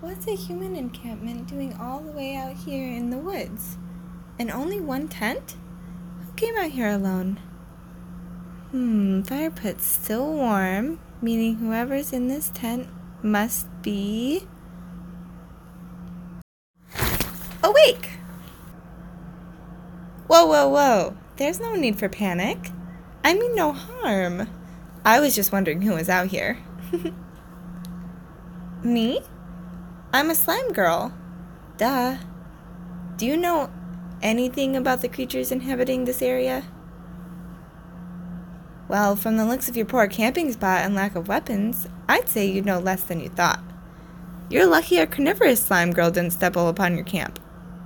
What's a human encampment doing all the way out here in the woods? And only one tent? Who came out here alone? Fire pit's still warm, meaning whoever's in this tent must be awake! Whoa, whoa, whoa. There's no need for panic. I mean no harm. I was just wondering who was out here. Me? I'm a slime girl. Duh. Do you know anything about the creatures inhabiting this area? Well, from the looks of your poor camping spot and lack of weapons, I'd say you know less than you thought. You're lucky a carnivorous slime girl didn't stumble upon your camp.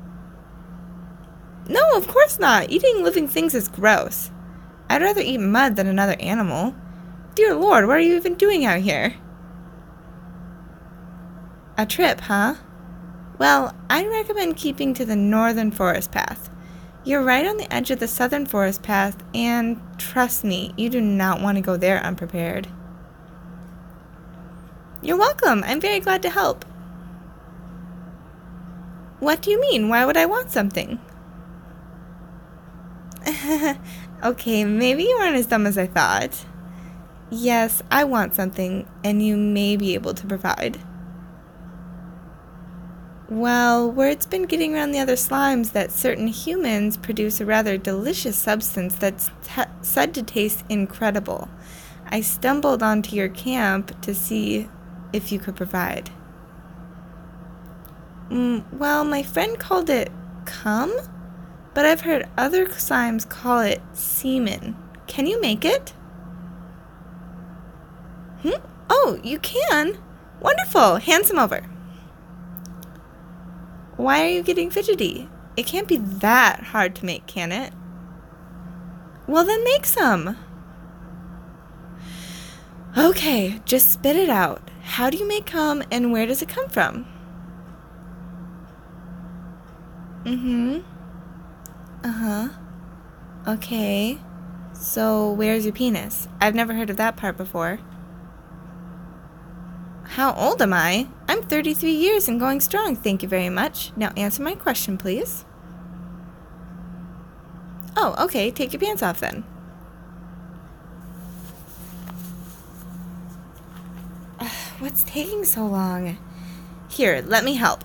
No, of course not. Eating living things is gross. I'd rather eat mud than another animal. Dear Lord, what are you even doing out here? A trip, huh? Well, I'd recommend keeping to the northern forest path. You're right on the edge of the southern forest path, and trust me, you do not want to go there unprepared. You're welcome. I'm very glad to help. What do you mean? Why would I want something? Okay, maybe you aren't as dumb as I thought. Yes, I want something, and you may be able to provide. Well, word's been getting around the other slimes that certain humans produce a rather delicious substance that's said to taste incredible. I stumbled onto your camp to see if you could provide. Well, my friend called it cum, but I've heard other slimes call it semen. Can you make it? Oh, you can? Wonderful. Hand some over. Why are you getting fidgety? It can't be that hard to make, can it? Well, then make some. Okay, just spit it out. How do you make cum and where does it come from? Okay. So, where's your penis? I've never heard of that part before. How old am I? I'm 33 years and going strong, thank you very much. Now answer my question, please. Oh, okay, take your pants off then. What's taking so long? Here, let me help.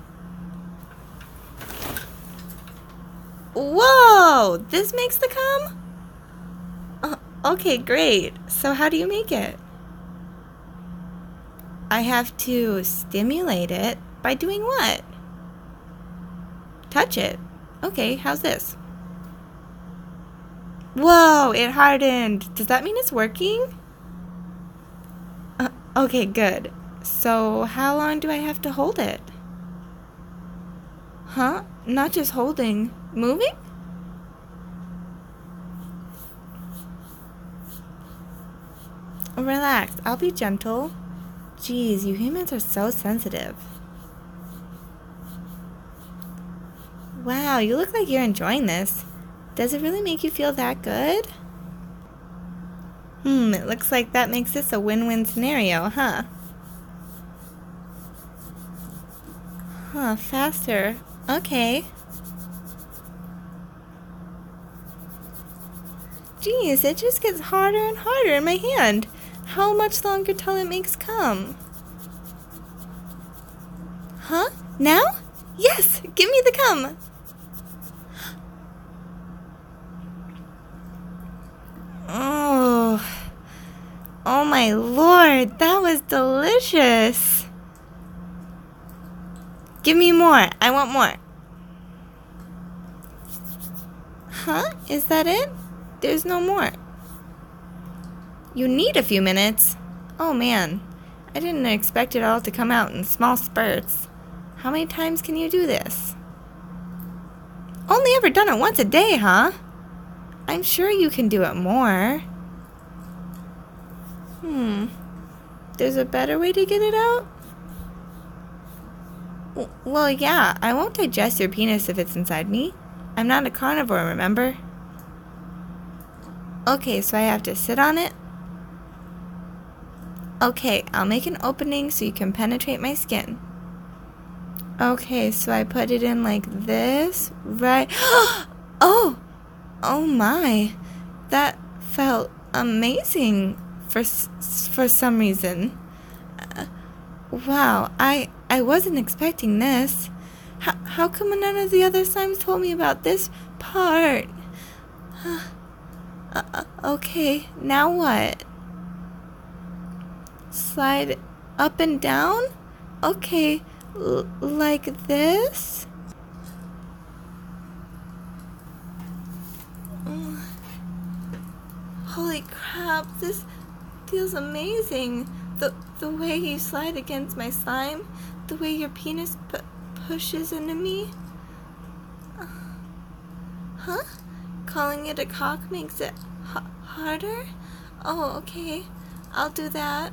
Whoa! This makes the cum? Okay, great. So how do you make it? I have to stimulate it by doing what? Touch it. Okay, how's this? Whoa, it hardened. Does that mean it's working? Okay, good. So how long do I have to hold it? Huh? Not just holding. Moving? Relax, I'll be gentle. Jeez, you humans are so sensitive. Wow, you look like you're enjoying this. Does it really make you feel that good? It looks like that makes this a win-win scenario, huh? Faster. Okay. Geez, it just gets harder and harder in my hand. How much longer till it makes cum? Huh? Now? Yes! Give me the cum! Oh my lord, that was delicious! Give me more. I want more. Huh? Is that it? There's no more. You need a few minutes. Oh man, I didn't expect it all to come out in small spurts. How many times can you do this? Only ever done it once a day, huh? I'm sure you can do it more. There's a better way to get it out? Well, yeah, I won't digest your penis if it's inside me. I'm not a carnivore, remember? Okay, so I have to sit on it? Okay, I'll make an opening so you can penetrate my skin. Okay, so I put it in like this, right? Oh! Oh my. That felt amazing for some reason. Wow, I wasn't expecting this. How come none of the other slimes told me about this part? Okay, now what? Slide up and down? Okay, like this? Holy crap, this feels amazing. The way you slide against my slime, the way your penis pushes into me. Huh? Calling it a cock makes it harder? Oh, okay. I'll do that.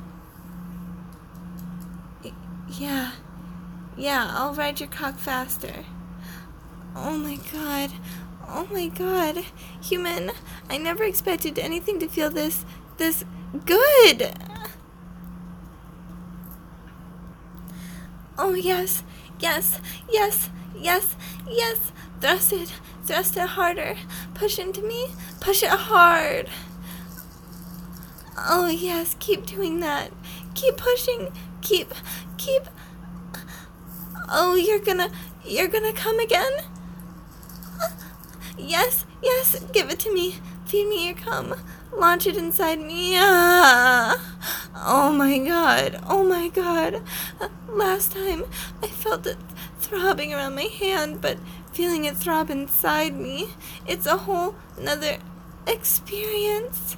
Yeah, I'll ride your cock faster. Oh my god. Oh my god. Human, I never expected anything to feel this good. Oh yes. Thrust it harder. Push into me. Push it hard. Oh yes, keep doing that. Keep pushing. Keep. Oh, you're gonna come again? Yes, give it to me. Feed me your cum. Launch it inside me. Oh my god. Last time I felt it throbbing around my hand, but feeling it throb inside me, it's a whole nother experience.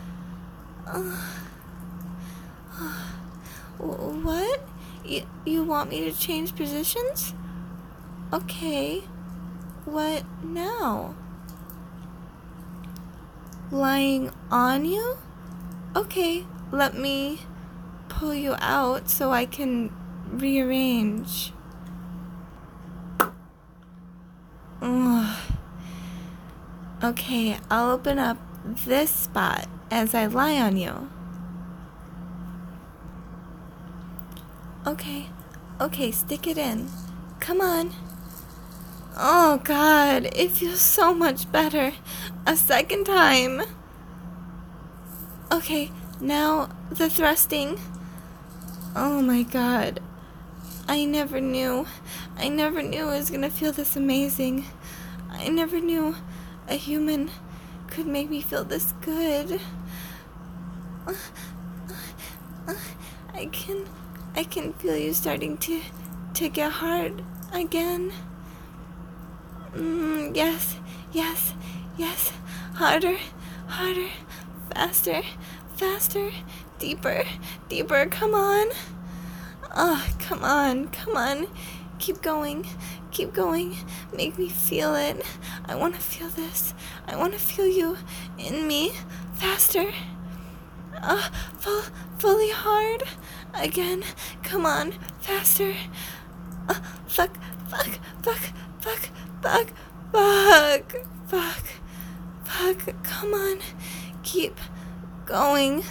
What? You want me to change positions? Okay. What now? Lying on you? Okay, let me pull you out so I can rearrange. Ugh. Okay, I'll open up this spot as I lie on you. Okay, stick it in. Come on. Oh god, it feels so much better. A second time. Okay, now the thrusting. Oh my god. I never knew it was gonna feel this amazing. I never knew a human could make me feel this good. I can feel you starting to get hard again. Yes. Harder. Faster. Deeper. Come on. Oh, come on. Keep going. Make me feel it. I want to feel this. I want to feel you in me. Faster. Fully hard. Again. Come on. Faster. Fuck. Come on. Keep going.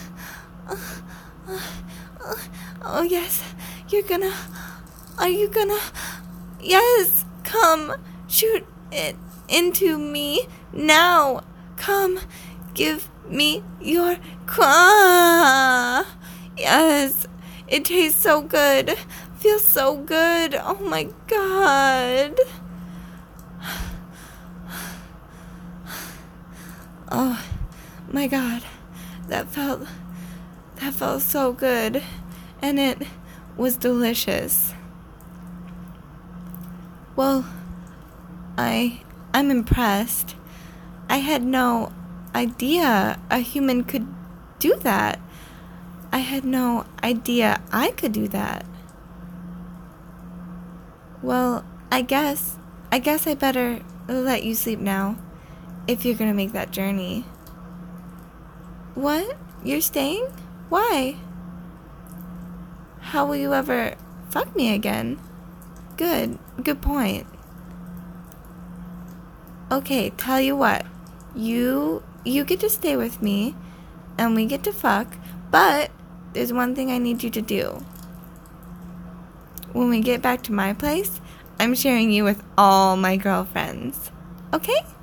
Oh yes. Are you gonna? Yes. Come. Shoot it into me now. Come. Give me your Yes. It tastes so good. Feels so good. Oh my god. Oh my god. That felt so good. And it was delicious. Well, I'm impressed. I had no idea a human could do that. I had no idea I could do that. Well, I guess I better let you sleep now, if you're gonna make that journey. What? You're staying? Why? How will you ever fuck me again? Good point. Okay, tell you what. You get to stay with me, and we get to fuck, but there's one thing I need you to do. When we get back to my place, I'm sharing you with all my girlfriends. Okay?